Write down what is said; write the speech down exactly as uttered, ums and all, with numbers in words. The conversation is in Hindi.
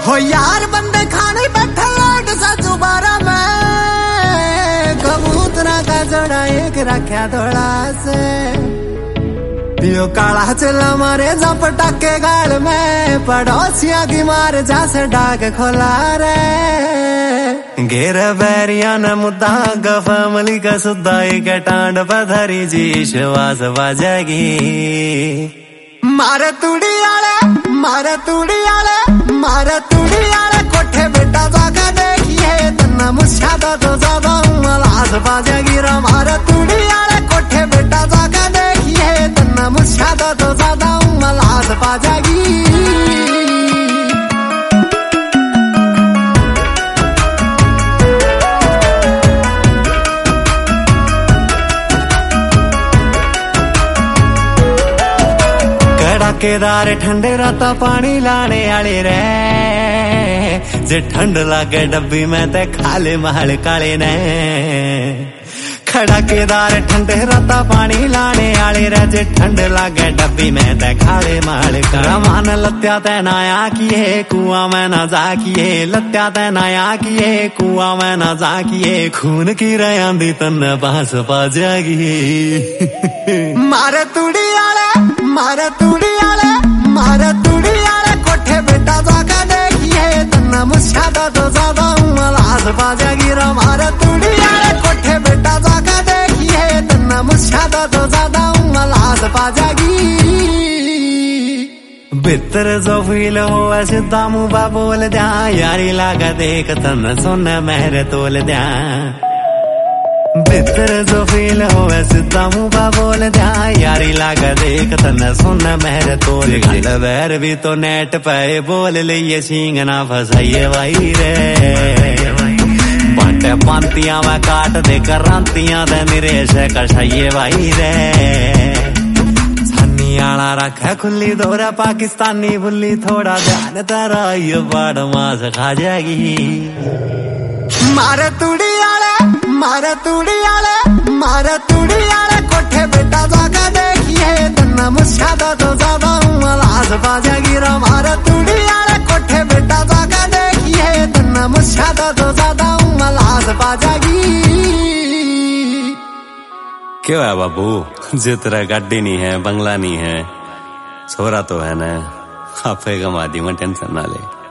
हो यार बंदे खाने बैठे लाट सा दोबारा में कबूतरा का जोड़ा एक रखा थोड़ा से यो काला चला मारे जा पटाके गाल में पड़ोसिया की मार जा से डाक खोला रे घेर बैरिया न मुद्दा का फैमिली का सुदाई के टांड पधरी जी श्वास बाजेगी मारे तूड़ी आले मारे तूड़ी आले मारे तूड़ी आले कोठे बेटा जाके देखिए तना मुस्काता तो ज्यादा मलास बाजेगी रा मारे तूड़ी आले कोठे बेटा जाके देखिए तना मुस्काता तो ज्यादा मलास बाजेगी केदार ठंडे राता पानी लाने आले रे जे ठंड लागे डब्बी में ते खाले महल काले ने खड़ा केदार ठंडे राता पानी लाने आले रे जे ठंड लागे डब्बी में ते खाले महल काले मान लत्या ते नाया किए कुआं में ना जा किए लत्या ते नाया किए कुआं में ना जा किए खून की रयांदी तन बांस पा जागी मारे तूड़ी आले मारे तूड़ी आले मारे तूड़ी आले कोठे बेटा जाके देखिए तना मुस्काता तो ज्यादा मलास बाजेगी रा मारे तूड़ी आले कोठे बेटा जाके देखिए तना मुस्काता तो ज्यादा मलास बाजेगी बितर जो फील हो ऐसे दामू बा बोल द्या यारी लागा देख तन सुन मेरे तोल द्या बितर जो फील हो ऐसे दामू बा बोल द्या यारी लागा देख तन सुन मेरे तोल गल बैर भी तो नेट पे बोल लिए सींग ना फसाइए भाई रे बाटे पांतियां में काट दे करांतियां दे निरेश कसाइए भाई रे छन्नी आला रखा खुली दोरा पाकिस्तानी बुल्ली थोड़ा ध्यान तेरा ये बाड़ मास खा जाएगी मारे तूड़ी आले मारे तूड़ी आले मारे तूड़ी आले कोठे बेटा जाके देखिए तना मुस्काता तो ज्यादा मलास बाजेगी रा मारे तूड़ी आले कोठे बेटा जाके देखिए तना मुस्काता तो ज्यादा मलास बाजेगी क्यों है बाबू जितरा गाड़ी नहीं है बंगला नहीं है छोरा तो है ना आपे कमा दी मैं टेंशन ना ले।